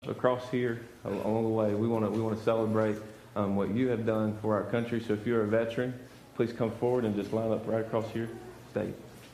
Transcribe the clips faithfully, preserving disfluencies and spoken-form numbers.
across here along the way. We want to we want to celebrate um, what you have done for our country. So if you're a veteran, please come forward and just line up right across here. State.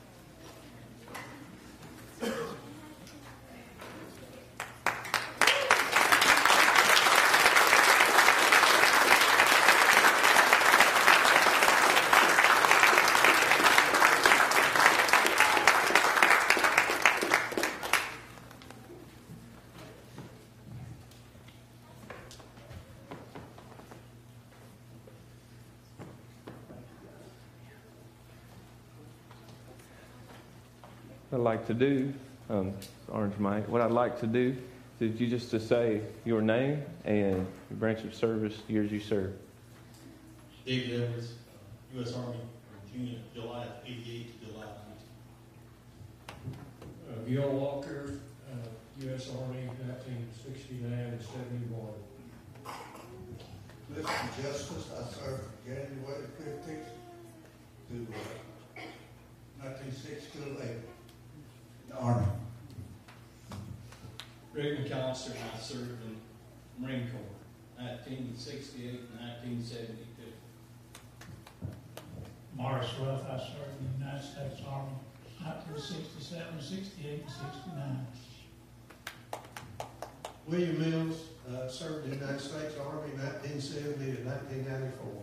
What I'd like to do, um, Orange Mike, what I'd like to do is you just to say your name and your branch of service, years you served. David Evans, U S Army, June, July eighty-eight to July ninety. Uh, Gil Walker, uh, U S Army, nineteen sixty-nine to seventy-one. Mr. Justice, I served from January fifteenth to uh, nineteen sixty-eight. Army. Greg McAllister, I served in Marine Corps, nineteen sixty-eight to nineteen seventy-two. Morris Ruff, I served in the United States Army, nineteen sixty-seven, sixty-eight, and sixty-nine. William Mills, uh, served in the United States Army nineteen seventy to nineteen ninety-four.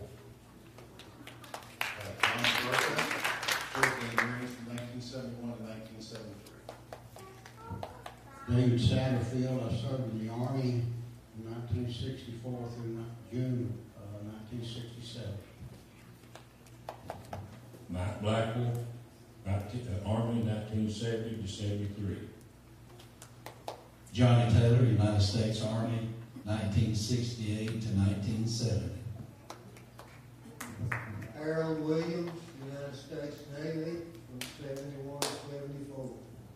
Uh, Thomas Burka, served in the Marines from nineteen seventy-one to nineteen seventy-three. David Satterfield, I served in the Army from nineteen sixty-four through June uh, nineteen sixty-seven. Mike Blackwell, nineteen, uh, Army nineteen seventy to seventy-three. Johnny Taylor, United States Army, nineteen sixty-eight to nineteen seventy. Harold Williams, United States Navy, from seventy-one to seventy-four.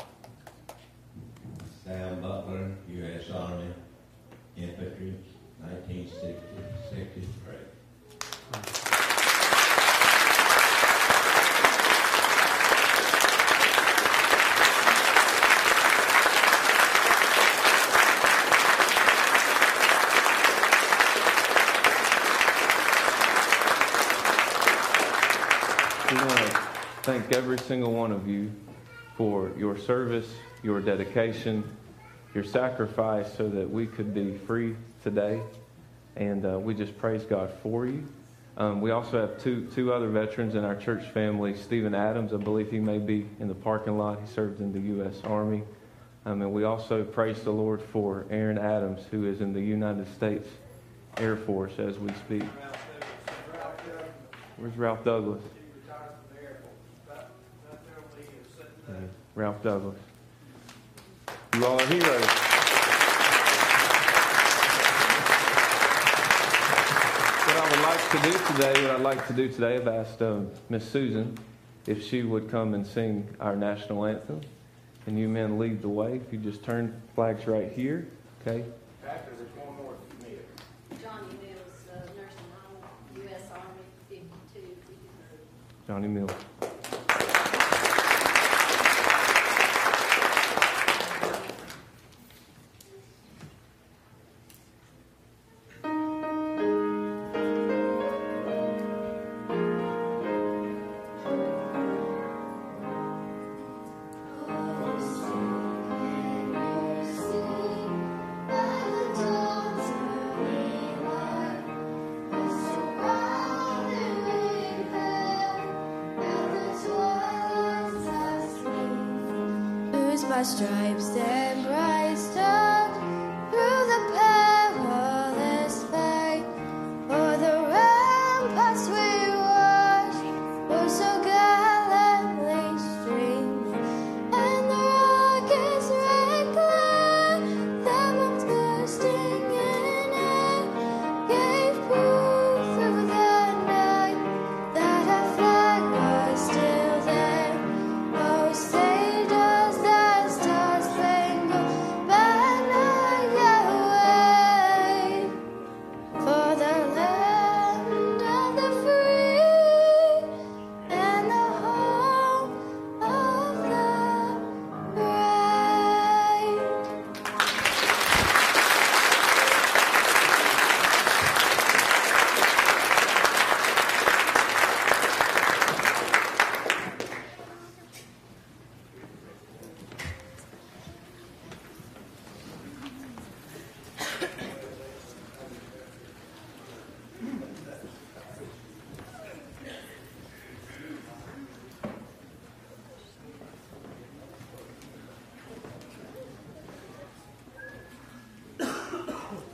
Sam Butler, U S Army, Infantry, nineteen sixty to sixty-three. We want to thank every single one of you for your service, your dedication, your sacrifice so that we could be free today. And uh, we just praise God for you. Um, we also have two two other veterans in our church family. Stephen Adams, I believe he may be in the parking lot. He served in the U S Army. Um, and we also praise the Lord for Aaron Adams, who is in the United States Air Force as we speak. Where's Ralph Douglas? Yeah, Ralph Douglas. You all are heroes. What I would like to do today, what I'd like to do today, I've asked um, Miss Susan if she would come and sing our national anthem. And you men lead the way. If you just turn flags right here, okay? Pastor, there's one more if you need it. Johnny Mills, uh, nursing home, U S Army, fifty-two, fifty-three. Johnny Mills. By stripes and Christ through the perilous way, o'er the ramparts we watched, were so gallantly streaming, and the rockets red glare, their bombs bursting in air, gave proof through the night that our flag was still there. Oh, saved us that star-spangled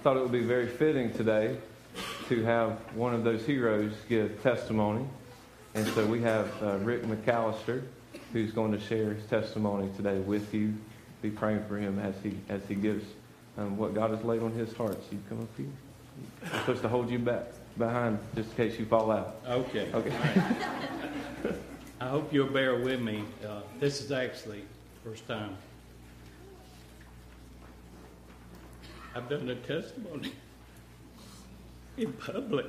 thought it would be very fitting today to have one of those heroes give testimony. And so we have uh, Rick McAllister, who's going to share his testimony today with you. Be praying for him as he as he gives um, what God has laid on his heart. So you come up here. I'm supposed to hold you back behind just in case you fall out. Okay. Okay. Right. I hope you'll bear with me. Uh, this is actually the first time I've done a testimony in public.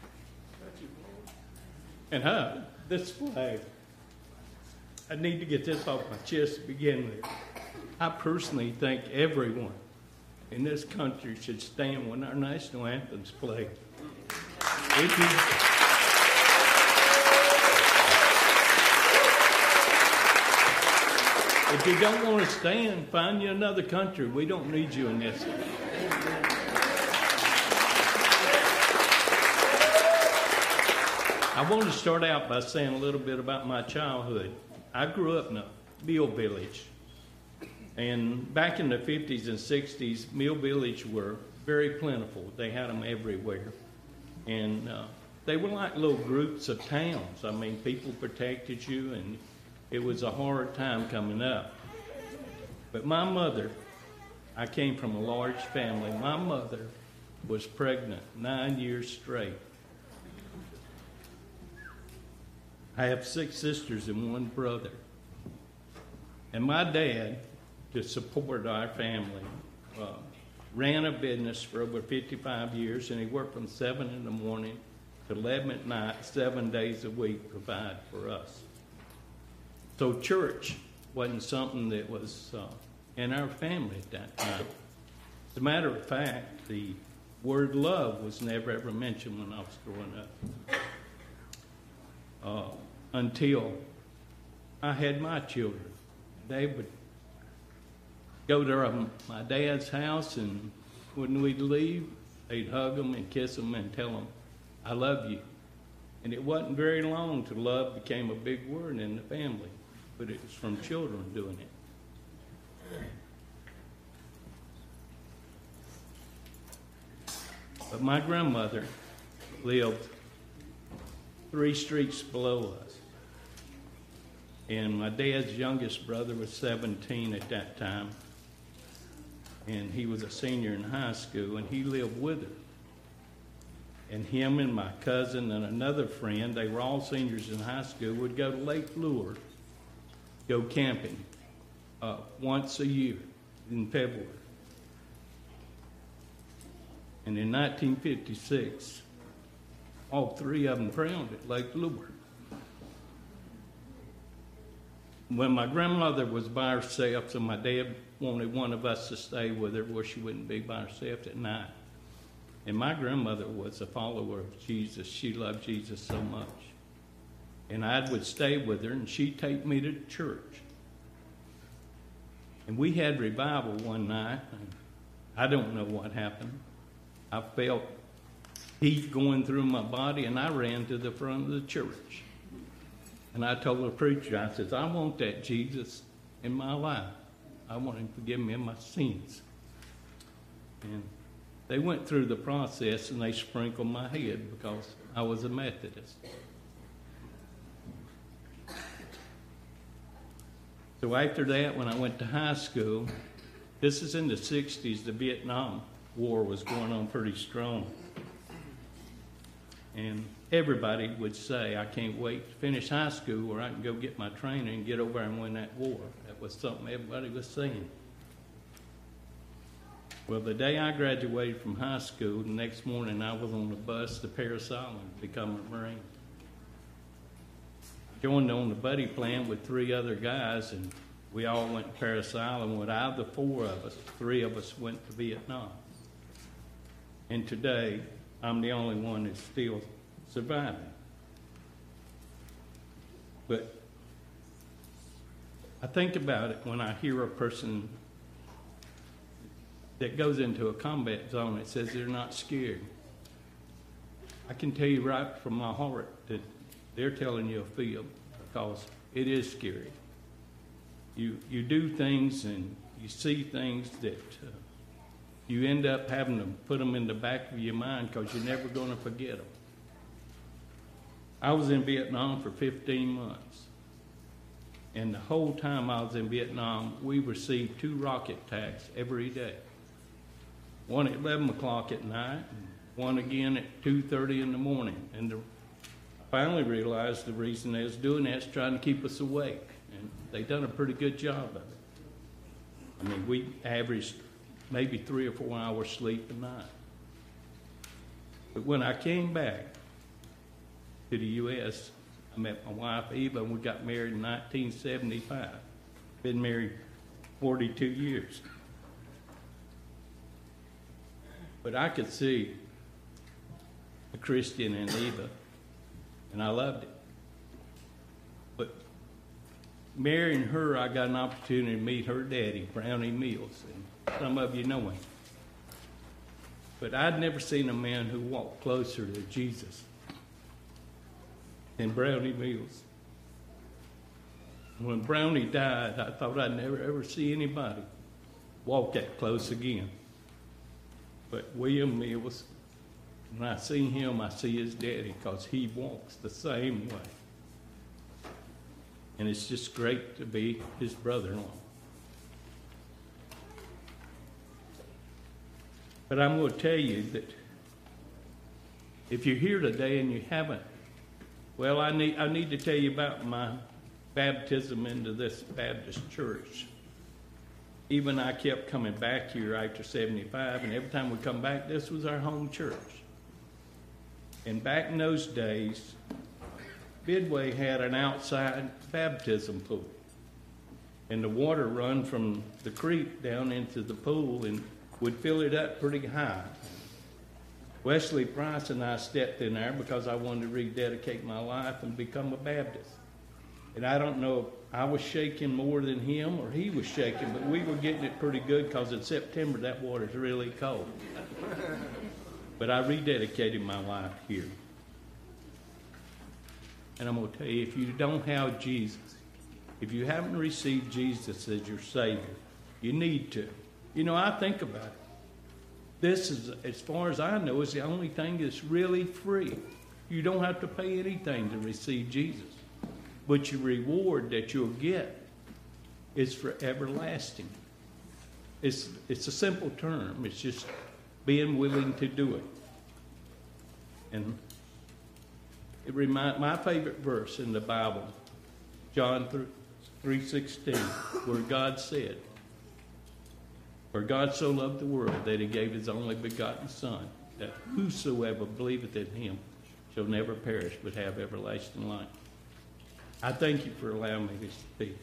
And huh, this flag, I need to get this off my chest to begin with. I personally think everyone in this country should stand when our national anthem's played. If you, if you don't want to stand, find you another country. We don't need you in this. I want to start out by saying a little bit about my childhood. I grew up in a mill village. And back in the fifties and sixties, mill villages were very plentiful. They had them everywhere. And uh, they were like little groups of towns. I mean, people protected you, and it was a hard time coming up. But my mother, I came from a large family. My mother was pregnant nine years straight. I have six sisters and one brother. And my dad, to support our family, uh, ran a business for over fifty-five years, and he worked from seven in the morning to eleven at night, seven days a week, to provide for us. So church wasn't something that was uh, in our family at that time. As a matter of fact, the word love was never ever mentioned when I was growing up. Uh, until I had my children. They would go to um, my dad's house, and when we'd leave, they'd hug them and kiss them and tell them, I love you. And it wasn't very long till love became a big word in the family, but it was from children doing it. But my grandmother lived three streets below us. And my dad's youngest brother was seventeen at that time. And he was a senior in high school, and he lived with her. And him and my cousin and another friend, they were all seniors in high school, would go to Lake Lure, go camping uh, once a year in February. And in nineteen fifty-six, all three of them drowned at Lake Lure. When my grandmother was by herself, so my dad wanted one of us to stay with her where she wouldn't be by herself at night. And my grandmother was a follower of Jesus. She loved Jesus so much. And I would stay with her, and she'd take me to church. And we had revival one night. And I don't know what happened. I felt heat going through my body, and I ran to the front of the church. And I told the preacher, I said, I want that Jesus in my life. I want him to forgive me of my sins. And they went through the process, and they sprinkled my head because I was a Methodist. So after that, when I went to high school, this is in the sixties, the Vietnam War was going on pretty strong. And everybody would say, I can't wait to finish high school where I can go get my training and get over and win that war. That was something everybody was saying. Well, the day I graduated from high school, the next morning I was on the bus to Parris Island to become a Marine. I joined on the buddy plan with three other guys, and we all went to Parris Island. With out of the four of us, three of us went to Vietnam. And today, I'm the only one that's still surviving. But I think about it when I hear a person that goes into a combat zone that says they're not scared. I can tell you right from my heart that they're telling you a fib, because it is scary. You you do things and you see things that uh, you end up having to put them in the back of your mind because you're never going to forget them. I was in Vietnam for fifteen months. And the whole time I was in Vietnam, we received two rocket attacks every day. One at eleven o'clock at night, and one again at two thirty in the morning. And the, I finally realized the reason they was doing that is trying to keep us awake. And they done a pretty good job of it. I mean, we averaged maybe three or four hours sleep a night. But when I came back to the U S, I met my wife Eva, and we got married in nineteen seventy-five. Been married forty-two years. But I could see a Christian in Eva, and I loved it. But marrying her, I got an opportunity to meet her daddy, Brownie Mills, and some of you know him. But I'd never seen a man who walked closer to Jesus than Brownie Mills. When Brownie died, I thought I'd never ever see anybody walk that close again. But William Mills, when I see him, I see his daddy, because he walks the same way. And it's just great to be his brother-in-law. But I'm going to tell you that if you're here today and you haven't, well, I need, I need to tell you about my baptism into this Baptist church. Even I kept coming back here after seventy-five, and every time we come back, this was our home church. And back in those days, Midway had an outside baptism pool. And the water run from the creek down into the pool and would fill it up pretty high. Wesley Price and I stepped in there because I wanted to rededicate my life and become a Baptist. And I don't know if I was shaking more than him or he was shaking, but we were getting it pretty good because in September that water's really cold. But I rededicated my life here. And I'm going to tell you, if you don't have Jesus, if you haven't received Jesus as your Savior, you need to. You know, I think about it. This is, as far as I know, is the only thing that's really free. You don't have to pay anything to receive Jesus. But your reward that you'll get is for everlasting. It's, it's a simple term. It's just being willing to do it. And it reminds my favorite verse in the Bible, John three sixteen, where God said, "For God so loved the world that he gave his only begotten Son, that whosoever believeth in him shall never perish but have everlasting life." I thank you for allowing me to speak.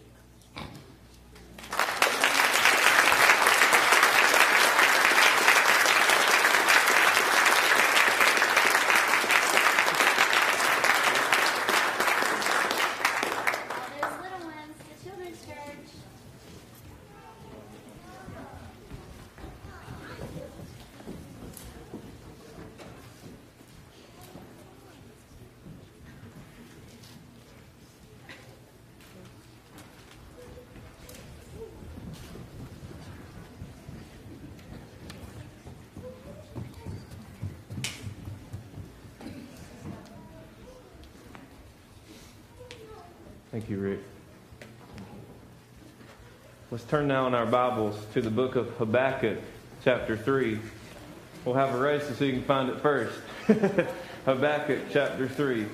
Thank you, Rick. Let's turn now in our Bibles to the book of Habakkuk, chapter three. We'll have a race so you can find it first. Habakkuk, chapter three.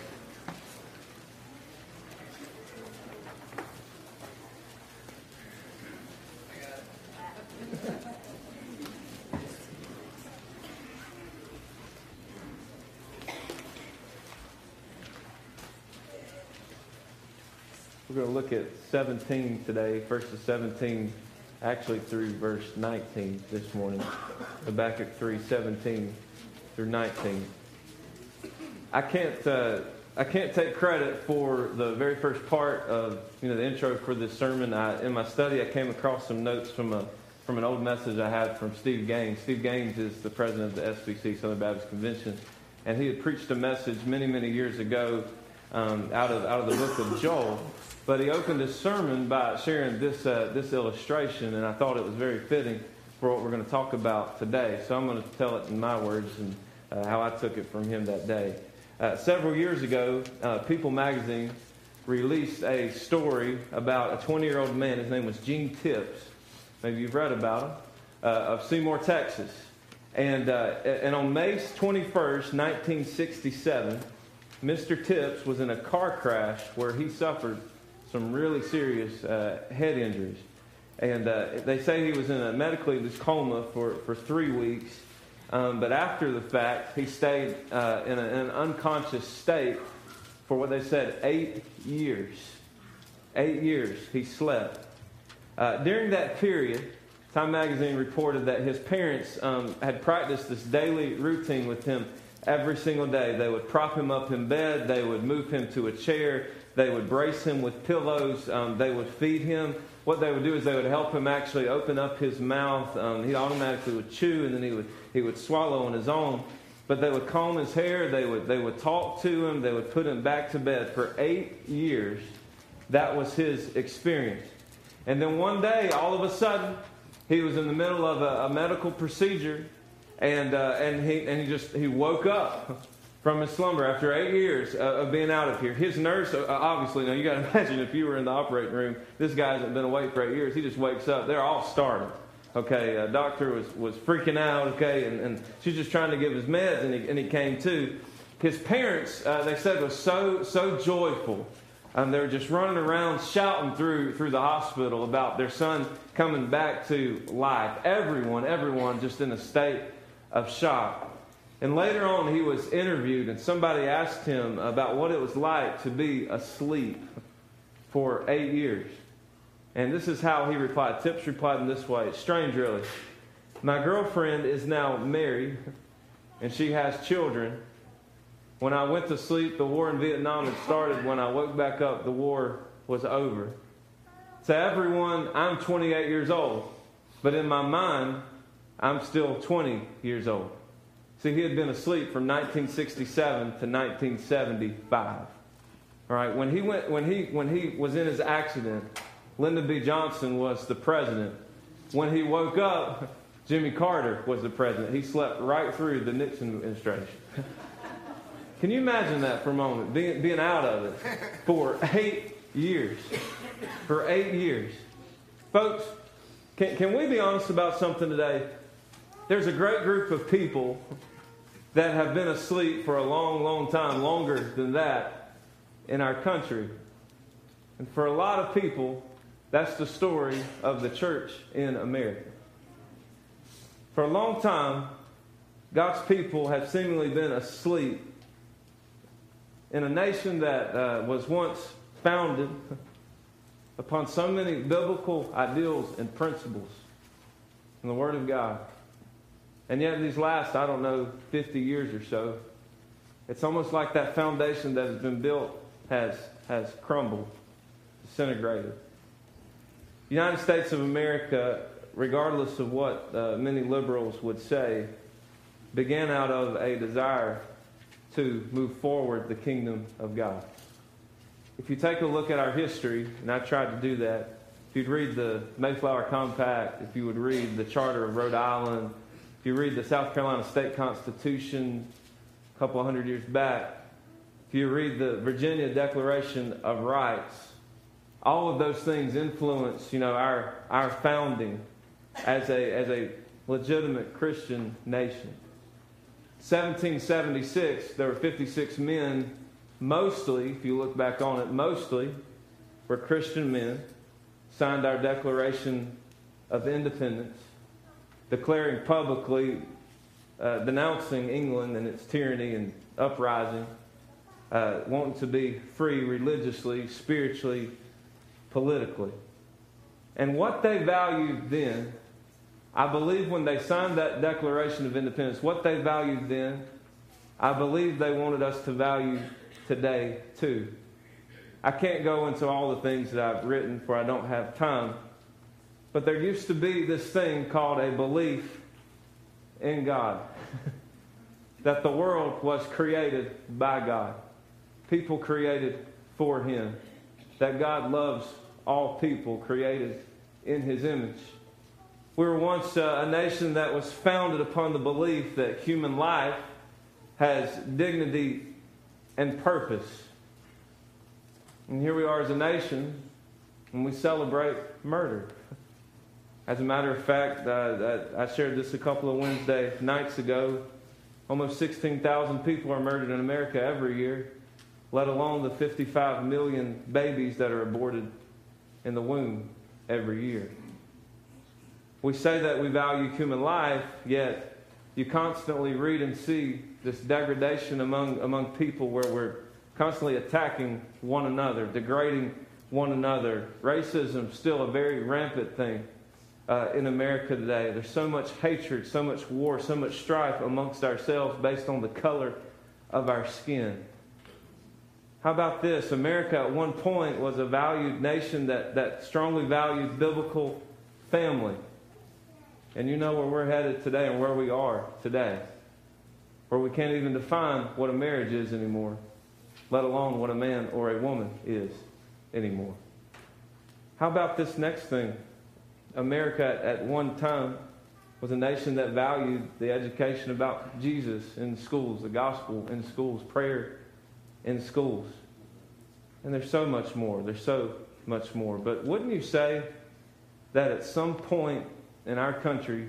We're going to look at seventeen today, verses seventeen, actually through verse nineteen this morning. Habakkuk three, seventeen through nineteen. I can't, uh, I can't take credit for the very first part of, you know, the intro for this sermon. I, in my study, I came across some notes from a from an old message I had from Steve Gaines. Steve Gaines is the president of the S B C, Southern Baptist Convention, and he had preached a message many, many years ago um, out of out of the book of Joel. But he opened his sermon by sharing this uh, this illustration, and I thought it was very fitting. for what we're going to talk about today. So I'm going to tell it in my words and uh, how I took it from him that day. Uh, several years ago, uh, People magazine released a story about a twenty-year-old man. His name was Gene Tips. Maybe you've read about him, uh, of Seymour, Texas. And, uh, and on May twenty-first, nineteen sixty-seven, Mister Tips was in a car crash where he suffered some really serious uh, head injuries. And uh, they say he was in a medically coma for, for three weeks. Um, but after the fact, he stayed uh, in, a, in an unconscious state for what they said, eight years. Eight years he slept. Uh, during that period, Time Magazine reported that his parents um, had practiced this daily routine with him every single day. They would prop him up in bed. They would move him to a chair. They would brace him with pillows. Um, they would feed him. What they would do is they would help him actually open up his mouth. Um, he automatically would chew, and then he would he would swallow on his own. But they would comb his hair. They would they would talk to him. They would put him back to bed. For eight years, that was his experience. And then one day, all of a sudden, he was in the middle of a, a medical procedure, and uh, and he and he just he woke up from his slumber after eight years uh, of being out of here. His nurse, uh, obviously, now you got to imagine if you were in the operating room, this guy hasn't been awake for eight years. He just wakes up. They're all startled. Okay, uh, doctor was, was freaking out, okay, and, and she's just trying to give his meds, and he, and he came to. His parents, uh, they said, was so so joyful. Um, they were just running around shouting through through the hospital about their son coming back to life. Everyone, everyone just in a state of shock. And later on, he was interviewed, and somebody asked him about what it was like to be asleep for eight years. And this is how he replied. Tips replied in this way. It's strange, really. My girlfriend is now married, and she has children. When I went to sleep, the war in Vietnam had started. When I woke back up, the war was over. To everyone, I'm twenty-eight years old. But in my mind, I'm still twenty years old. See, he had been asleep from nineteen sixty-seven to nineteen seventy-five. All right, when he went, when he when he was in his accident, Lyndon B. Johnson was the president. When he woke up, Jimmy Carter was the president. He slept right through the Nixon administration. Can you imagine that for a moment, being being out of it for eight years? For eight years, folks, can can we be honest about something today? There's a great group of people that have been asleep for a long, long time, longer than that in our country. And for a lot of people, that's the story of the church in America. For a long time, God's people have seemingly been asleep in a nation that uh, was once founded upon so many biblical ideals and principles in the Word of God. And yet these last, I don't know, fifty years or so, it's almost like that foundation that has been built has, has crumbled, disintegrated. The United States of America, regardless of what uh, many liberals would say, began out of a desire to move forward the kingdom of God. If you take a look at our history, and I tried to do that, if you'd read the Mayflower Compact, if you would read the Charter of Rhode Island, if you read the South Carolina State Constitution a couple hundred years back, if you read the Virginia Declaration of Rights, all of those things influence, you know, our our founding as a as a legitimate Christian nation. seventeen seventy-six, there were fifty-six men, mostly, if you look back on it, mostly were Christian men, signed our Declaration of Independence, declaring publicly, uh, denouncing England and its tyranny and uprising, uh, wanting to be free religiously, spiritually, politically. And what they valued then, I believe when they signed that Declaration of Independence, what they valued then, I believe they wanted us to value today too. I can't go into all the things that I've written, for I don't have time. But there used to be this thing called a belief in God. That the world was created by God. People created for Him. That God loves all people created in His image. We were once uh, a nation that was founded upon the belief that human life has dignity and purpose. And here we are as a nation, and we celebrate murder. As a matter of fact, uh, I shared this a couple of Wednesday nights ago. Almost sixteen thousand people are murdered in America every year, let alone the fifty-five million babies that are aborted in the womb every year. We say that we value human life, yet you constantly read and see this degradation among, among people where we're constantly attacking one another, degrading one another. Racism is still a very rampant thing uh, in America today. There's so much hatred, so much war, so much strife amongst ourselves based on the color of our skin. How about this? America at one point was a valued nation that, that strongly valued biblical family. And you know where we're headed today and where we are today, where we can't even define what a marriage is anymore, let alone what a man or a woman is anymore. How about this next thing? America at one time was a nation that valued the education about Jesus in schools, the gospel in schools, prayer in schools. And there's so much more. There's so much more. But wouldn't you say that at some point in our country,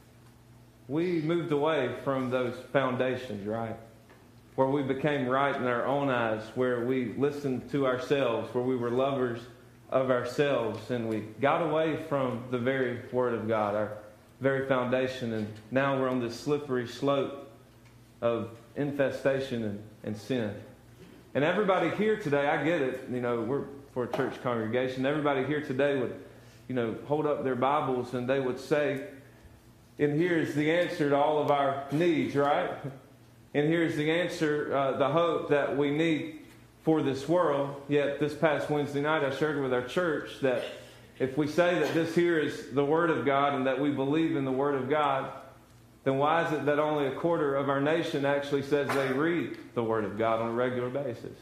we moved away from those foundations, right? Where we became right in our own eyes, where we listened to ourselves, where we were lovers of ourselves, and we got away from the very Word of God, our very foundation, and now we're on this slippery slope of infestation and, and sin. And everybody here today, I get it, you know, we're for a church congregation, everybody here today would, you know, hold up their Bibles and they would say, and here's the answer to all of our needs, right? And here's the answer, uh, the hope that we need for this world. Yet this past Wednesday night I shared with our church that if we say that this here is the Word of God and that we believe in the Word of God, then why is it that only a quarter of our nation actually says they read the Word of God on a regular basis?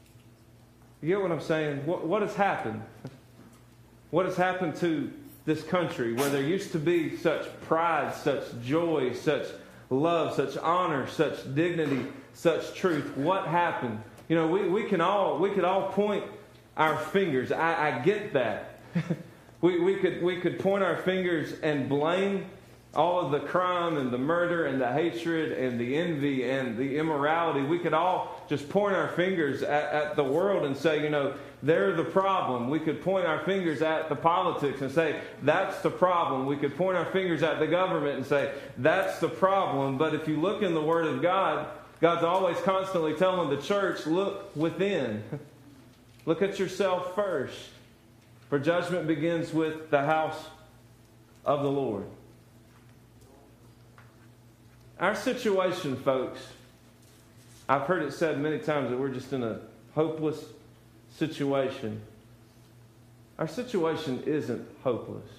You get what I'm saying? What, what has happened? What has happened to this country where there used to be such pride, such joy, such love, such honor, such dignity, such truth? What happened? You know, we, we can all we could all point our fingers. I, I get that. we we could we could point our fingers and blame all of the crime and the murder and the hatred and the envy and the immorality. We could all just point our fingers at, at the world and say, you know, they're the problem. We could point our fingers at the politics and say, that's the problem. We could point our fingers at the government and say, that's the problem. But if you look in the Word of God, God's always constantly telling the church, look within. Look at yourself first. For judgment begins with the house of the Lord. Our situation, folks, I've heard it said many times that we're just in a hopeless situation. Our situation isn't hopeless.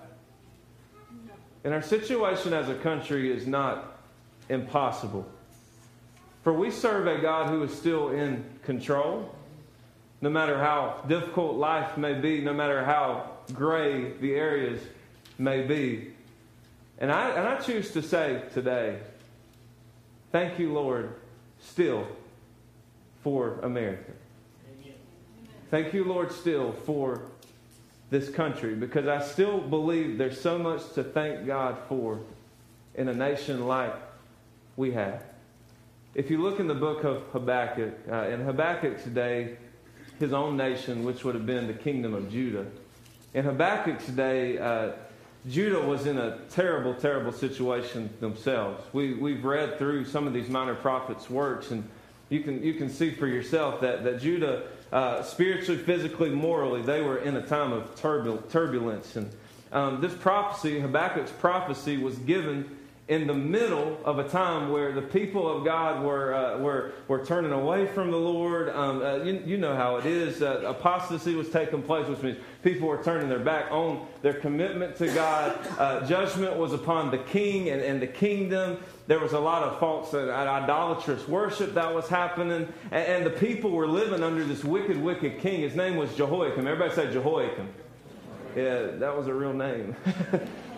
And our situation as a country is not impossible. For we serve a God who is still in control. No matter how difficult life may be, no matter how gray the areas may be. And I, and I choose to say today, thank you, Lord, still for America. Amen. Thank you, Lord, still for this country, because I still believe there's so much to thank God for in a nation like we have. If you look in the book of Habakkuk, uh, in Habakkuk's day, his own nation, which would have been the kingdom of Judah. In Habakkuk's day, uh, Judah was in a terrible, terrible situation themselves. We, we've read through some of these minor prophets' works, and you can you can see for yourself that, that Judah, uh, spiritually, physically, morally, they were in a time of turbul- turbulence. And um, this prophecy, Habakkuk's prophecy, was given in the middle of a time where the people of God were uh, were were turning away from the Lord. Um, uh, you, you know how it is. Uh, apostasy was taking place, which means people were turning their back on their commitment to God. Uh, judgment was upon the king and, and the kingdom. There was a lot of false uh, idolatrous worship that was happening. And, and the people were living under this wicked, wicked king. His name was Jehoiakim. Everybody say Jehoiakim. Yeah, that was a real name.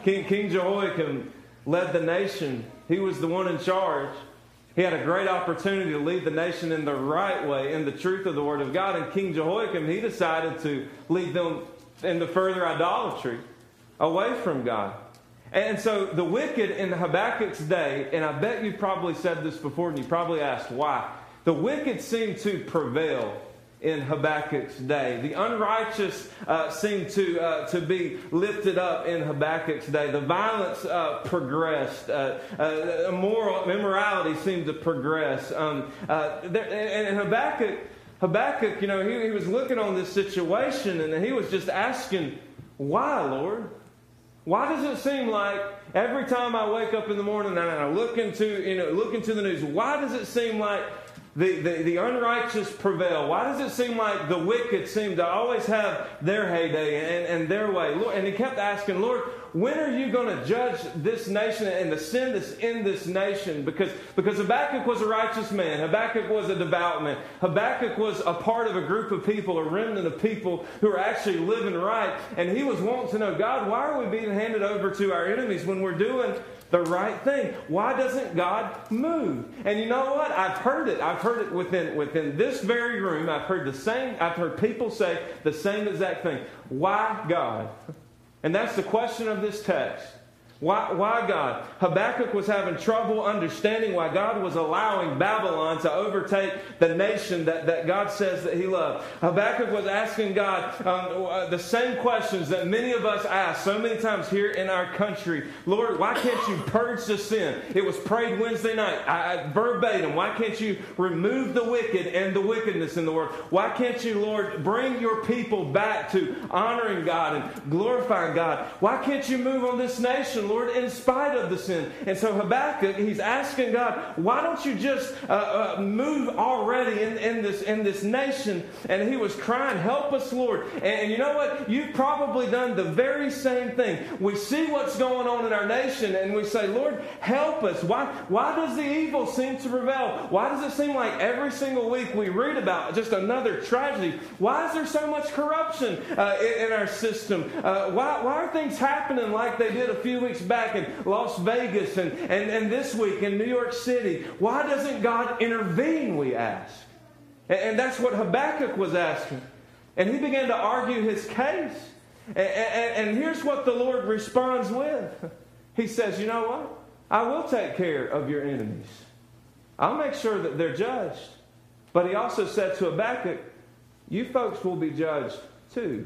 King, King Jehoiakim led the nation. He was the one in charge. He had a great opportunity to lead the nation in the right way, in the truth of the Word of God. And King Jehoiakim, he decided to lead them into further idolatry, away from God. And so the wicked in Habakkuk's day, and I bet you've probably said this before and you probably asked why, the wicked seemed to prevail in Habakkuk's day. The unrighteous uh, seemed to uh, to be lifted up in Habakkuk's day. The violence uh, progressed. Uh, uh, immoral, immorality seemed to progress. Um, uh, there, and, and Habakkuk, Habakkuk, you know, he, he was looking on this situation and he was just asking, why, Lord? Why does it seem like every time I wake up in the morning and I look into, you know, look into the news, why does it seem like the, the, the unrighteous prevail? Why does it seem like the wicked seem to always have their heyday and, and their way? Lord, and he kept asking, Lord, when are you going to judge this nation and the sin that's in this nation? Because, because Habakkuk was a righteous man. Habakkuk was a devout man. Habakkuk was a part of a group of people, a remnant of people who are actually living right. And he was wanting to know, God, why are we being handed over to our enemies when we're doing the right thing? Why doesn't God move? And you know what? I've heard it. I've heard it within, within this very room. I've heard the same. I've heard people say the same exact thing. Why God? And that's the question of this text. Why, why God? Habakkuk was having trouble understanding why God was allowing Babylon to overtake the nation that, that God says that He loved. Habakkuk was asking God um, the same questions that many of us ask so many times here in our country. Lord, why can't you purge the sin? It was prayed Wednesday night, I, I, verbatim. Why can't you remove the wicked and the wickedness in the world? Why can't you, Lord, bring your people back to honoring God and glorifying God? Why can't you move on this nation, Lord, in spite of the sin? And so Habakkuk, he's asking God, why don't you just uh, uh, move already in, in this in this nation? And he was crying, help us, Lord. And, and you know what? You've probably done the very same thing. We see what's going on in our nation and we say, Lord, help us. Why, why does the evil seem to prevail? Why does it seem like every single week we read about just another tragedy? Why is there so much corruption uh, in, in our system? Uh, why, why are things happening like they did a few weeks back in Las Vegas and, and, and this week in New York City? Why doesn't God intervene, we ask? And, and that's what Habakkuk was asking. And he began to argue his case. And, and, and here's what the Lord responds with. He says, you know what? I will take care of your enemies. I'll make sure that they're judged. But he also said to Habakkuk, you folks will be judged too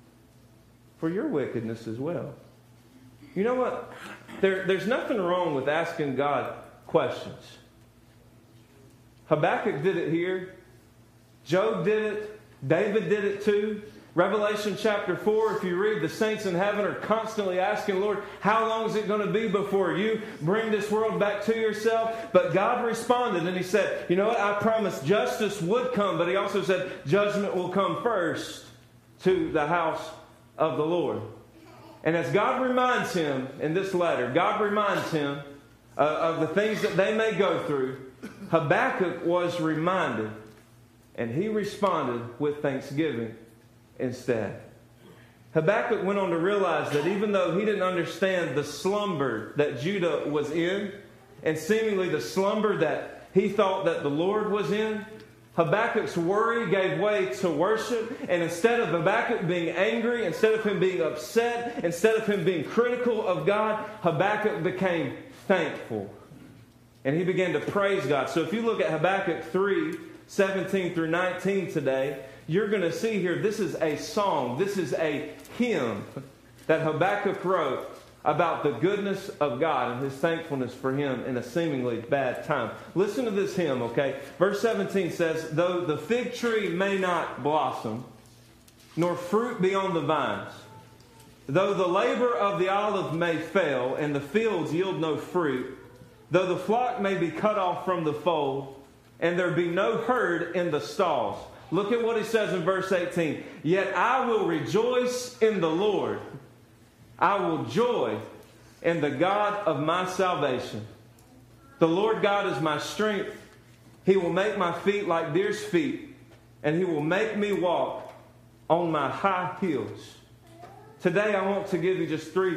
for your wickedness as well. You know what? There, there's nothing wrong with asking God questions. Habakkuk did it here. Job did it. David did it too. Revelation chapter four, if you read, the saints in heaven are constantly asking, Lord, how long is it going to be before you bring this world back to yourself? But God responded and He said, you know what? I promised justice would come, but He also said judgment will come first to the house of the Lord. And as God reminds him in this letter, God reminds him uh, of the things that they may go through, Habakkuk was reminded, and he responded with thanksgiving instead. Habakkuk went on to realize that even though he didn't understand the slumber that Judah was in, and seemingly the slumber that he thought that the Lord was in, Habakkuk's worry gave way to worship, and instead of Habakkuk being angry, instead of him being upset, instead of him being critical of God, Habakkuk became thankful. And he began to praise God. So if you look at Habakkuk three, seventeen through nineteen today, you're going to see here this is a song, this is a hymn that Habakkuk wrote about the goodness of God and His thankfulness for Him in a seemingly bad time. Listen to this hymn, okay? Verse seventeen says, though the fig tree may not blossom, nor fruit be on the vines, though the labor of the olive may fail, and the fields yield no fruit, though the flock may be cut off from the fold, and there be no herd in the stalls. Look at what he says in verse eighteen. Yet I will rejoice in the Lord. I will joy in the God of my salvation. The Lord God is my strength. He will make my feet like deer's feet, and He will make me walk on my high heels. Today I want to give you just three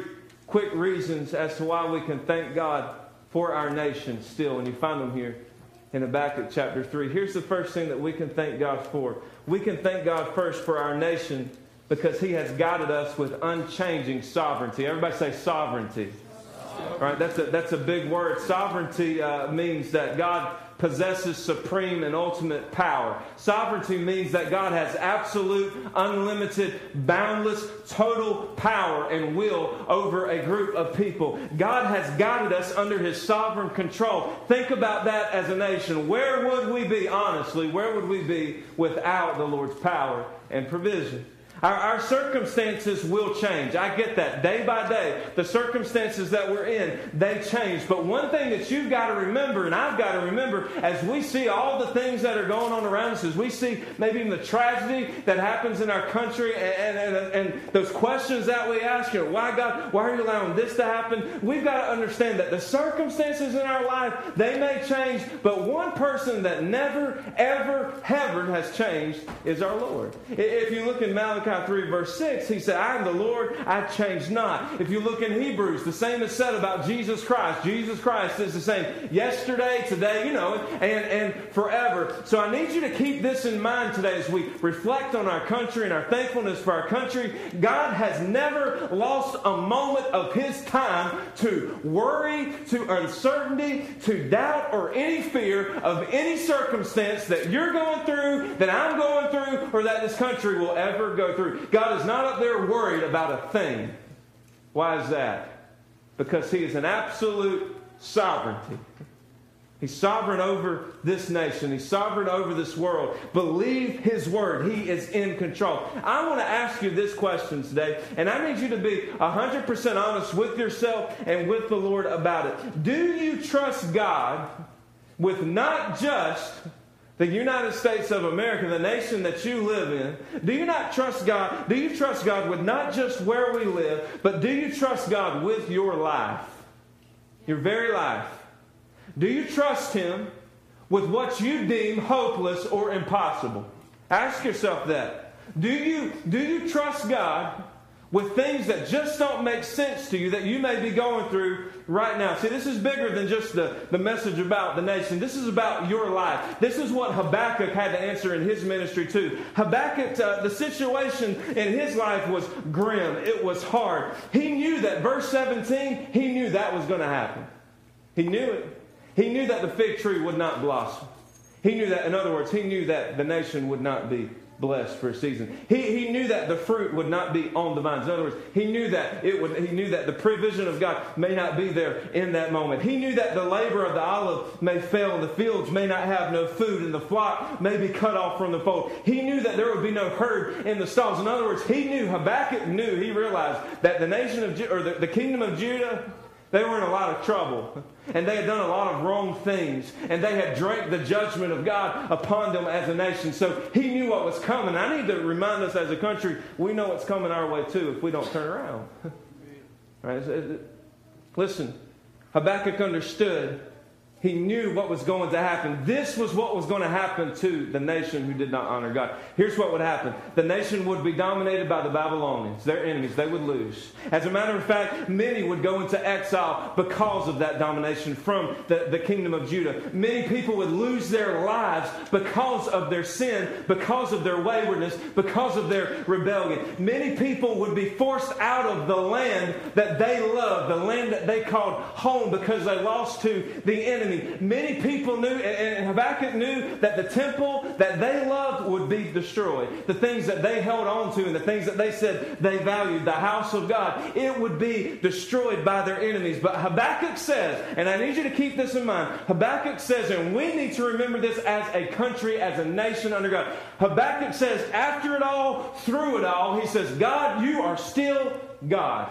quick reasons as to why we can thank God for our nation still. And you find them here in Habakkuk chapter three. Here's the first thing that we can thank God for. We can thank God first for our nation because He has guided us with unchanging sovereignty. Everybody say sovereignty. All right, that's a, that's a big word. Sovereignty uh, means that God possesses supreme and ultimate power. Sovereignty means that God has absolute, unlimited, boundless, total power and will over a group of people. God has guided us under His sovereign control. Think about that as a nation. Where would we be, honestly, where would we be without the Lord's power and provision? Our, our circumstances will change. I get that. Day by day, the circumstances that we're in, they change. But one thing that you've got to remember, and I've got to remember, as we see all the things that are going on around us, as we see maybe even the tragedy that happens in our country, and, and, and, and those questions that we ask, you know, why God, why are you allowing this to happen? We've got to understand that the circumstances in our life, they may change, but one person that never, ever, ever has changed is our Lord. If you look in Malachi three verse six, He said, I am the Lord, I change not. If you look in Hebrews, the same is said about Jesus Christ. Jesus Christ is the same yesterday, today, you know, and, and forever. So I need you to keep this in mind today as we reflect on our country and our thankfulness for our country. God has never lost a moment of His time to worry, to uncertainty, to doubt, or any fear of any circumstance that you're going through, that I'm going through, or that this country will ever go through. God is not up there worried about a thing. Why is that? Because He is an absolute sovereignty. He's sovereign over this nation. He's sovereign over this world. Believe His word. He is in control. I want to ask you this question today, and I need you to be one hundred percent honest with yourself and with the Lord about it. Do you trust God with not just the United States of America, the nation that you live in? Do you not trust God? Do you trust God with not just where we live, but do you trust God with your life? Your very life. Do you trust Him with what you deem hopeless or impossible? Ask yourself that. Do you, do you trust God with things that just don't make sense to you that you may be going through right now? See, this is bigger than just the, the message about the nation. This is about your life. This is what Habakkuk had to answer in his ministry too. Habakkuk, uh, the situation in his life was grim. It was hard. He knew that verse seventeen, he knew that was going to happen. He knew it. He knew that the fig tree would not blossom. He knew that, in other words, he knew that the nation would not be blessed for a season. He, he knew that the fruit would not be on the vines. In other words, he knew that it would. He knew that the provision of God may not be there in that moment. He knew that the labor of the olive may fail, and the fields may not have no food, and the flock may be cut off from the fold. He knew that there would be no herd in the stalls. In other words, he knew, Habakkuk knew, he realized that the nation of Ju- or the, the kingdom of Judah, they were in a lot of trouble. And they had done a lot of wrong things. And they had drank the judgment of God upon them as a nation. So he knew what was coming. I need to remind us as a country, we know what's coming our way too if we don't turn around. Right? Listen, Habakkuk understood. He knew what was going to happen. This was what was going to happen to the nation who did not honor God. Here's what would happen. The nation would be dominated by the Babylonians, their enemies. They would lose. As a matter of fact, many would go into exile because of that domination from the, the kingdom of Judah. Many people would lose their lives because of their sin, because of their waywardness, because of their rebellion. Many people would be forced out of the land that they loved, the land that they called home, because they lost to the enemy. Many people knew, and Habakkuk knew, that the temple that they loved would be destroyed. The things that they held on to and the things that they said they valued, the house of God, it would be destroyed by their enemies. But Habakkuk says, and I need you to keep this in mind, Habakkuk says, and we need to remember this as a country, as a nation under God. Habakkuk says, after it all, through it all, he says, God, you are still God.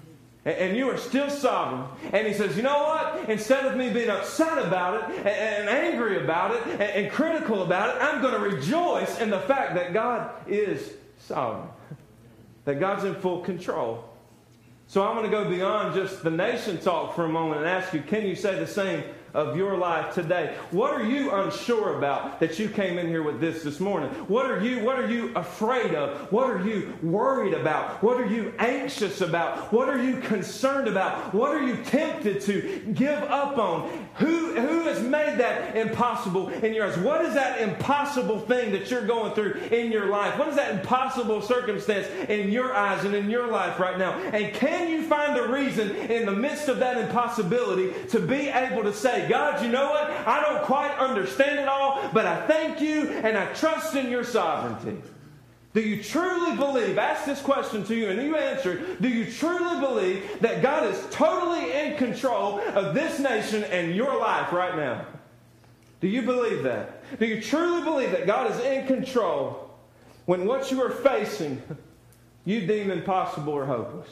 And you are still sovereign. And he says, you know what? Instead of me being upset about it and angry about it and critical about it, I'm going to rejoice in the fact that God is sovereign. That God's in full control. So I'm going to go beyond just the nation talk for a moment and ask you, can you say the same of your life today? What are you unsure about that you came in here with this this morning? What are you, what are you afraid of? What are you worried about? What are you anxious about? What are you concerned about? What are you tempted to give up on? Who, who has made that impossible in your eyes? What is that impossible thing that you're going through in your life? What is that impossible circumstance in your eyes and in your life right now? And can you find a reason in the midst of that impossibility to be able to say, God, you know what? I don't quite understand it all, but I thank you and I trust in your sovereignty. Do you truly believe, ask this question to you and you answer it, do you truly believe that God is totally in control of this nation and your life right now? Do you believe that? Do you truly believe that God is in control when what you are facing you deem impossible or hopeless?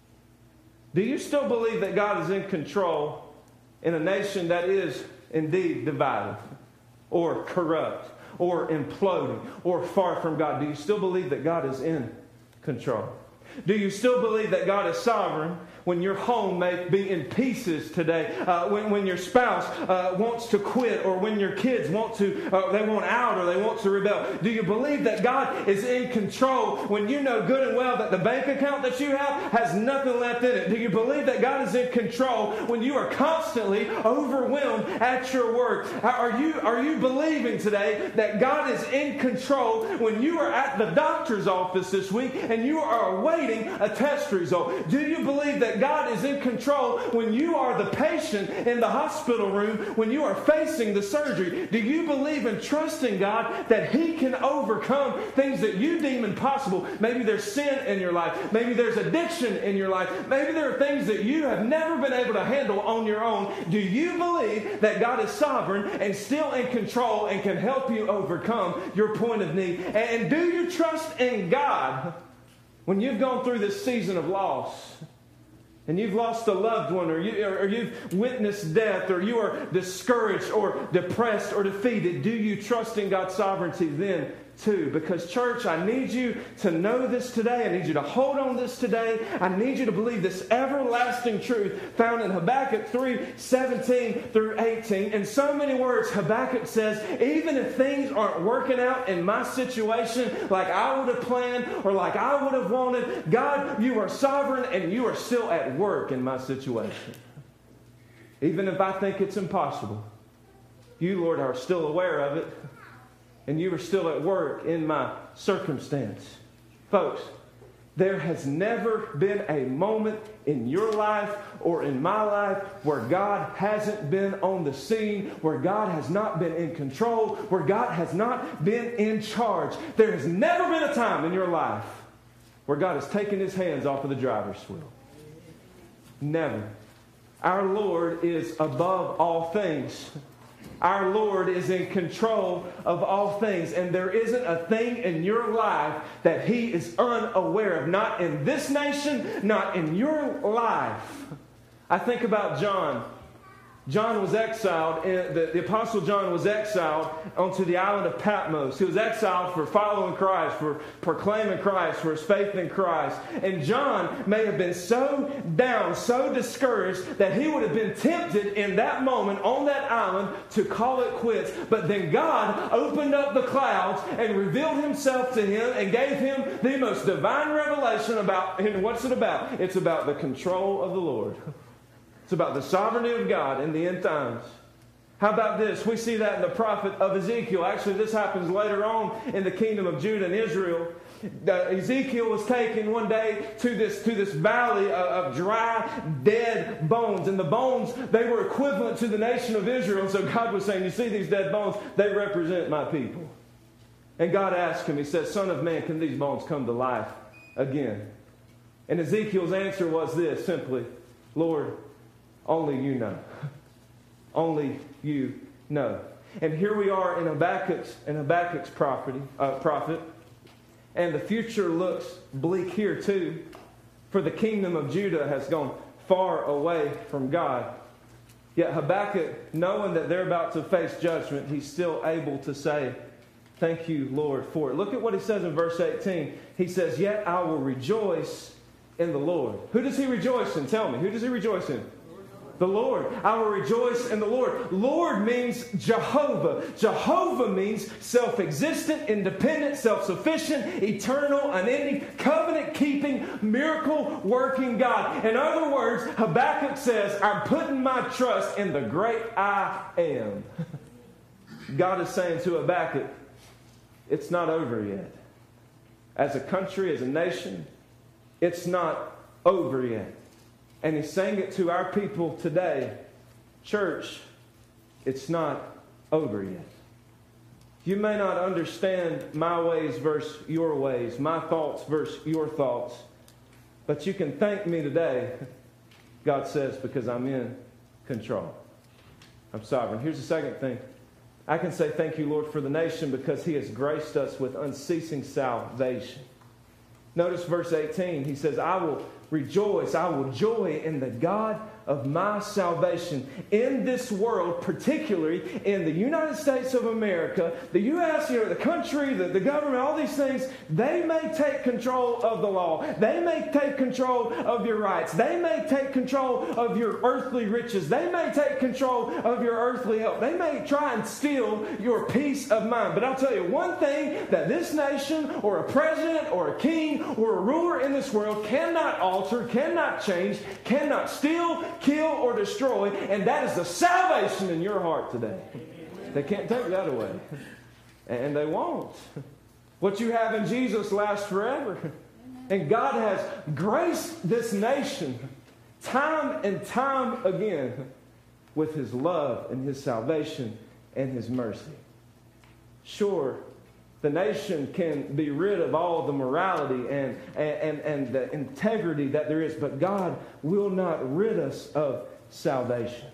Do you still believe that God is in control in a nation that is indeed divided or corrupt or imploding or far from God? Do you still believe that God is in control? Do you still believe that God is sovereign when your home may be in pieces today, uh, when, when your spouse uh, wants to quit, or when your kids want to, uh, they want out or they want to rebel? Do you believe that God is in control when you know good and well that the bank account that you have has nothing left in it? Do you believe that God is in control when you are constantly overwhelmed at your work? Are you, are you believing today that God is in control when you are at the doctor's office this week and you are awaiting a test result? Do you believe that God is in control when you are the patient in the hospital room, when you are facing the surgery? Do you believe and trust in God that He can overcome things that you deem impossible? Maybe there's sin in your life. Maybe there's addiction in your life. Maybe there are things that you have never been able to handle on your own. Do you believe that God is sovereign and still in control and can help you overcome your point of need? And do you trust in God when you've gone through this season of loss? And you've lost a loved one, or, you, or you've witnessed death, or you are discouraged or depressed or defeated. Do you trust in God's sovereignty then too? Because church, I need you to know this today. I need you to hold on this today. I need you to believe this everlasting truth found in Habakkuk three, seventeen through eighteen. In so many words, Habakkuk says, even if things aren't working out in my situation like I would have planned or like I would have wanted, God, you are sovereign and you are still at work in my situation. Even if I think it's impossible, you, Lord, are still aware of it. And you are still at work in my circumstance. Folks, there has never been a moment in your life or in my life where God hasn't been on the scene, where God has not been in control, where God has not been in charge. There has never been a time in your life where God has taken His hands off of the driver's wheel. Never. Our Lord is above all things. Our Lord is in control of all things. And there isn't a thing in your life that He is unaware of. Not in this nation, not in your life. I think about John. John was exiled, in, the, the Apostle John was exiled onto the island of Patmos. He was exiled for following Christ, for proclaiming Christ, for his faith in Christ. And John may have been so down, so discouraged, that he would have been tempted in that moment on that island to call it quits. But then God opened up the clouds and revealed Himself to him and gave him the most divine revelation about, and what's it about? It's about the control of the Lord. It's about the sovereignty of God in the end times. How about this? We see that in the prophet of Ezekiel. Actually, this happens later on in the kingdom of Judah and Israel. Uh, Ezekiel was taken one day to this, to this valley of, of dry, dead bones. And the bones, they were equivalent to the nation of Israel. And so God was saying, you see these dead bones? They represent my people. And God asked him, He said, Son of man, can these bones come to life again? And Ezekiel's answer was this, simply, Lord, only you know. Only you know. And here we are in Habakkuk's, in Habakkuk's property, uh, prophet. And the future looks bleak here too. For the kingdom of Judah has gone far away from God. Yet Habakkuk, knowing that they're about to face judgment, he's still able to say, thank you, Lord, for it. Look at what he says in verse eighteen. He says, yet I will rejoice in the Lord. Who does he rejoice in? Tell me. Who does he rejoice in? The Lord. I will rejoice in the Lord. Lord means Jehovah. Jehovah means self-existent, independent, self-sufficient, eternal, unending, covenant-keeping, miracle-working God. In other words, Habakkuk says, I'm putting my trust in the great I am. God is saying to Habakkuk, it's not over yet. As a country, as a nation, it's not over yet. And He's saying it to our people today. Church, it's not over yet. You may not understand my ways versus your ways, my thoughts versus your thoughts, but you can thank me today, God says, because I'm in control. I'm sovereign. Here's the second thing. I can say thank you, Lord, for the nation because He has graced us with unceasing salvation. Notice verse eighteen. He says, I will rejoice, I will joy in the God of my salvation. In this world, particularly in the United States of America, the U S, you know, the country, the, the government, all these things, they may take control of the law. They may take control of your rights. They may take control of your earthly riches. They may take control of your earthly health. They may try and steal your peace of mind. But I'll tell you one thing that this nation or a president or a king or a ruler in this world cannot alter, cannot change, cannot steal, kill, or destroy, and that is the salvation in your heart today. They can't take that away. And they won't. What you have in Jesus lasts forever. And God has graced this nation time and time again with His love and His salvation and His mercy. Sure, the nation can be rid of all the morality and, and, and the integrity that there is, but God will not rid us of salvation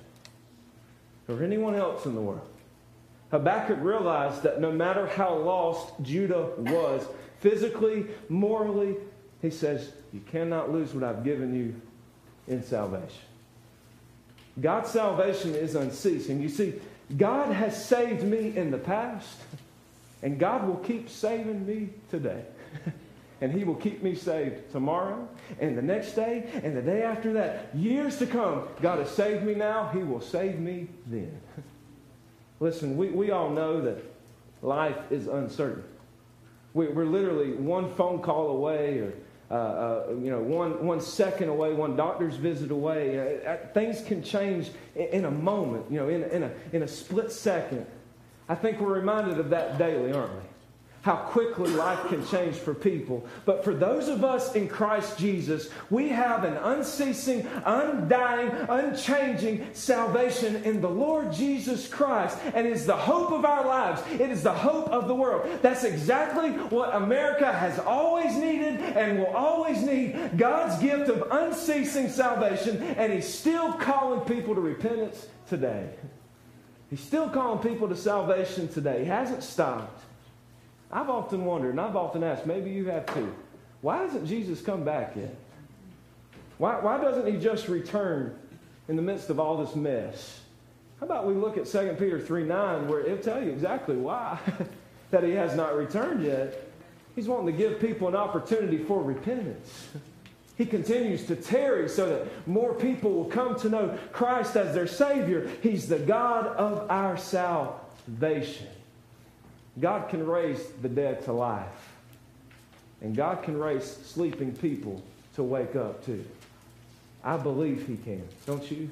or anyone else in the world. Habakkuk realized that no matter how lost Judah was, physically, morally, he says, you cannot lose what I've given you in salvation. God's salvation is unceasing. You see, God has saved me in the past. And God will keep saving me today. And He will keep me saved tomorrow and the next day and the day after that. Years to come, God has saved me now. He will save me then. Listen, we, we all know that life is uncertain. We, we're literally one phone call away or uh, uh, you know, one, one second away, one doctor's visit away. Uh, things can change in, in a moment, you know, in, in, a, in a split second. I think we're reminded of that daily, aren't we? How quickly life can change for people. But for those of us in Christ Jesus, we have an unceasing, undying, unchanging salvation in the Lord Jesus Christ. And it is the hope of our lives. It is the hope of the world. That's exactly what America has always needed and will always need. God's gift of unceasing salvation. And He's still calling people to repentance today. He's still calling people to salvation today. He hasn't stopped. I've often wondered, and I've often asked, maybe you have too, why hasn't Jesus come back yet? Why, why doesn't He just return in the midst of all this mess? How about we look at Second Peter three nine, where it'll tell you exactly why that He has not returned yet. He's wanting to give people an opportunity for repentance. He continues to tarry so that more people will come to know Christ as their Savior. He's the God of our salvation. God can raise the dead to life. And God can raise sleeping people to wake up too. I believe He can. Don't you?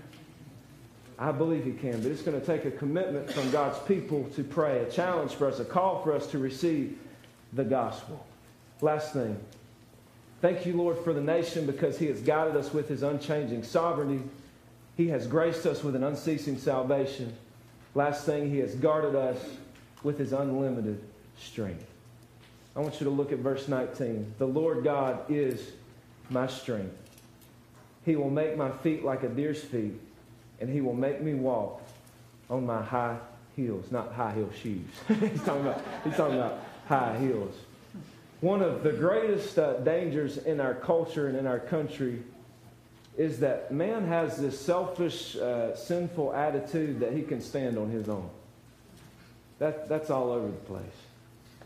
I believe He can. But it's going to take a commitment from God's people to pray, a challenge for us, a call for us to receive the gospel. Last thing. Thank you, Lord, for the nation because He has guided us with His unchanging sovereignty. He has graced us with an unceasing salvation. Last thing, He has guarded us with His unlimited strength. I want you to look at verse nineteen. The Lord God is my strength. He will make my feet like a deer's feet, and He will make me walk on my high heels, not high heel shoes. he's talking about he's talking about high heels. One of the greatest uh, dangers in our culture and in our country is that man has this selfish, uh, sinful attitude that he can stand on his own. That, that's all over the place.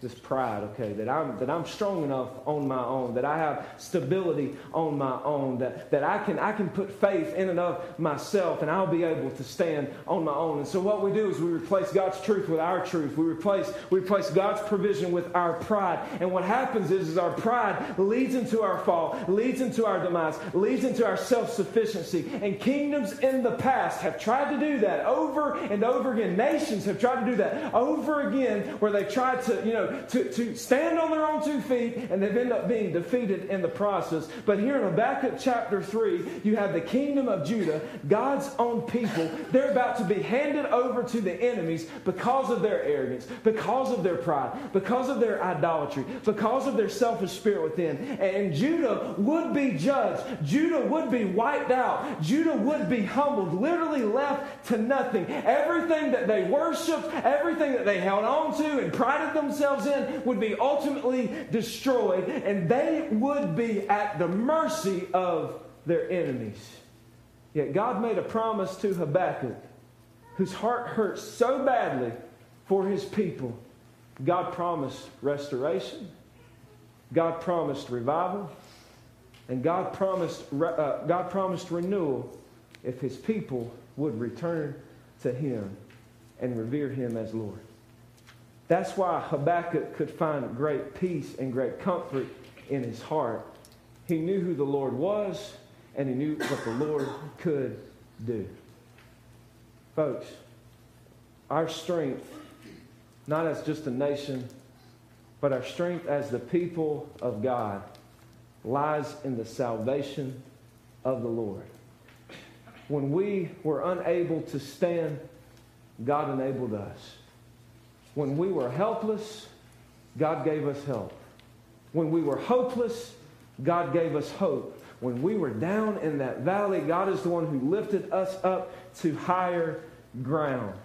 this pride, okay, that I'm that I'm strong enough on my own, that I have stability on my own, that, that I can I can put faith in and of myself, and I'll be able to stand on my own. And so what we do is we replace God's truth with our truth. We replace we replace God's provision with our pride. And what happens is, is our pride leads into our fall, leads into our demise, leads into our self-sufficiency. And kingdoms in the past have tried to do that over and over again. Nations have tried to do that over again, where they've tried to, you know, To, to stand on their own two feet, and they've ended up being defeated in the process. But here in Habakkuk chapter three, you have the kingdom of Judah, God's own people. They're about to be handed over to the enemies because of their arrogance, because of their pride, because of their idolatry, because of their selfish spirit within. And Judah would be judged. Judah would be wiped out. Judah would be humbled, literally left to nothing. Everything that they worshiped, everything that they held on to and prided themselves in would be ultimately destroyed, and they would be at the mercy of their enemies. Yet God made a promise to Habakkuk, whose heart hurts so badly for his people. God promised restoration, God promised revival, and God promised uh, God promised renewal if his people would return to him and revere him as Lord. That's why Habakkuk could find great peace and great comfort in his heart. He knew who the Lord was, and he knew what the Lord could do. Folks, our strength, not as just a nation, but our strength as the people of God, lies in the salvation of the Lord. When we were unable to stand, God enabled us. When we were helpless, God gave us help. When we were hopeless, God gave us hope. When we were down in that valley, God is the one who lifted us up to higher ground.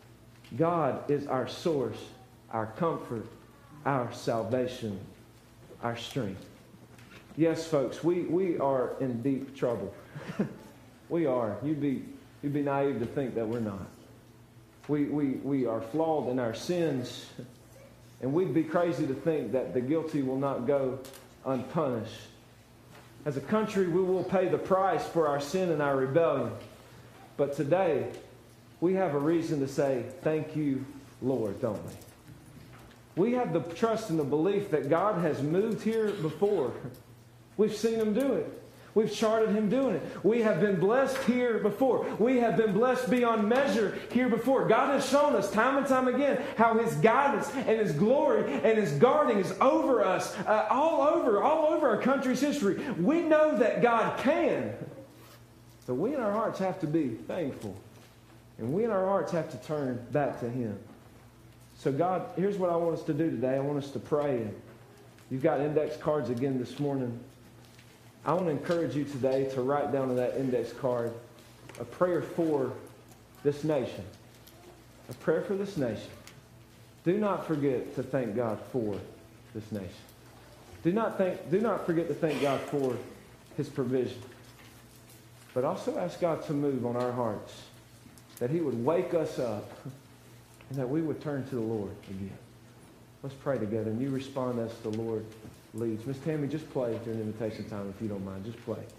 God is our source, our comfort, our salvation, our strength. Yes, folks, we, we are in deep trouble. We are. You'd be, you'd be naive to think that we're not. We, we, we are flawed in our sins, and we'd be crazy to think that the guilty will not go unpunished. As a country, we will pay the price for our sin and our rebellion. But today, we have a reason to say, thank you, Lord, don't we? We have the trust and the belief that God has moved here before. We've seen him do it. We've charted him doing it. We have been blessed here before. We have been blessed beyond measure here before. God has shown us time and time again how his guidance and his glory and his guarding is over us, uh, all over, all over our country's history. We know that God can. But we in our hearts have to be thankful. And we in our hearts have to turn back to him. So God, here's what I want us to do today. I want us to pray. You've got index cards again this morning. I want to encourage you today to write down on that index card a prayer for this nation. A prayer for this nation. Do not forget to thank God for this nation. Do not think, do not forget to thank God for his provision. But also ask God to move on our hearts, that he would wake us up and that we would turn to the Lord again. Let's pray together, and you respond as the Lord leads. Miss Tammy, just play during invitation time if you don't mind. Just play.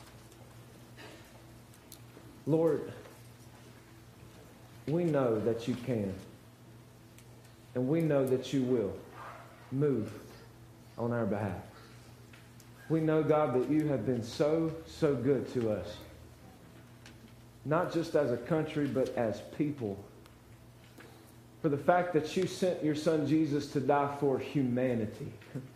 Lord, we know that you can, and we know that you will move on our behalf. We know, God, that you have been so, so good to us, not just as a country, but as people. For the fact that you sent your son Jesus to die for humanity.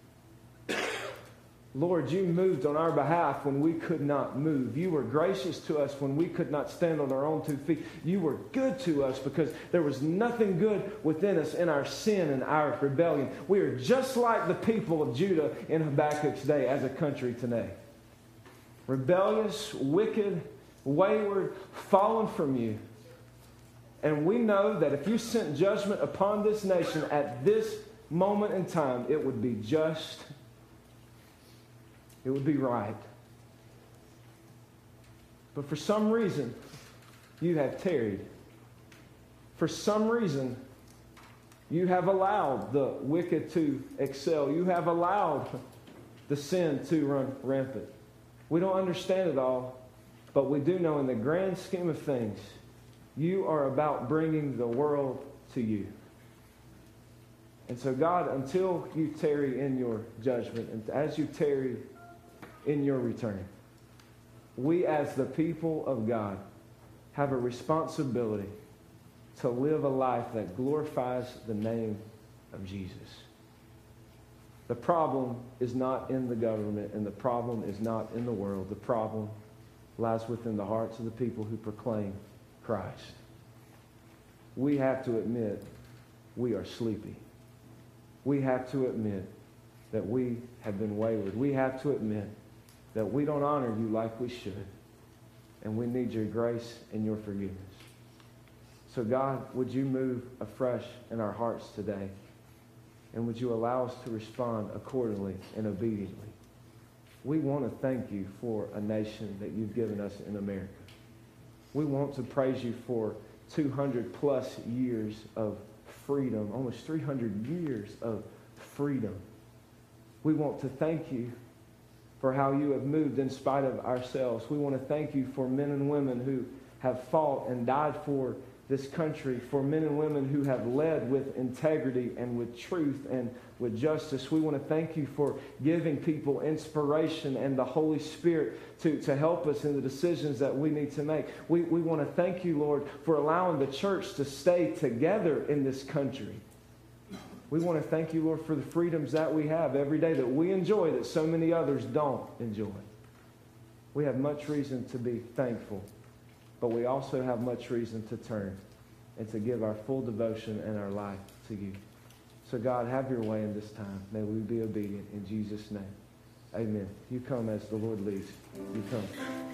Lord, you moved on our behalf when we could not move. You were gracious to us when we could not stand on our own two feet. You were good to us because there was nothing good within us in our sin and our rebellion. We are just like the people of Judah in Habakkuk's day as a country today. Rebellious, wicked, wayward, fallen from you. And we know that if you sent judgment upon this nation at this moment in time, it would be just. It would be right. But for some reason, you have tarried. For some reason, You have allowed the wicked to excel. You have allowed the sin to run rampant. We don't understand it all, but we do know in the grand scheme of things, you are about bringing the world to you. And so, God, until you tarry in your judgment, and as you tarry in your return, we as the people of God have a responsibility to live a life that glorifies the name of Jesus. The problem is not in the government, and the problem is not in the world. The problem lies within the hearts of the people who proclaim Christ. We have to admit we are sleepy. We have to admit that we have been wayward. We have to admit that we don't honor you like we should. And we need your grace and your forgiveness. So God, would you move afresh in our hearts today? And would you allow us to respond accordingly and obediently? We want to thank you for a nation that you've given us in America. We want to praise you for two hundred plus years of freedom, almost three hundred years of freedom. We want to thank you for how you have moved in spite of ourselves. We want to thank you for men and women who have fought and died for this country, for men and women who have led with integrity and with truth and with justice. We want to thank you for giving people inspiration and the Holy Spirit to, to help us in the decisions that we need to make. We, we want to thank you, Lord, for allowing the church to stay together in this country. We want to thank you, Lord, for the freedoms that we have every day that we enjoy that so many others don't enjoy. We have much reason to be thankful, but we also have much reason to turn and to give our full devotion and our life to you. So God, have your way in this time. May we be obedient in Jesus' name. Amen. You come as the Lord leads. You come.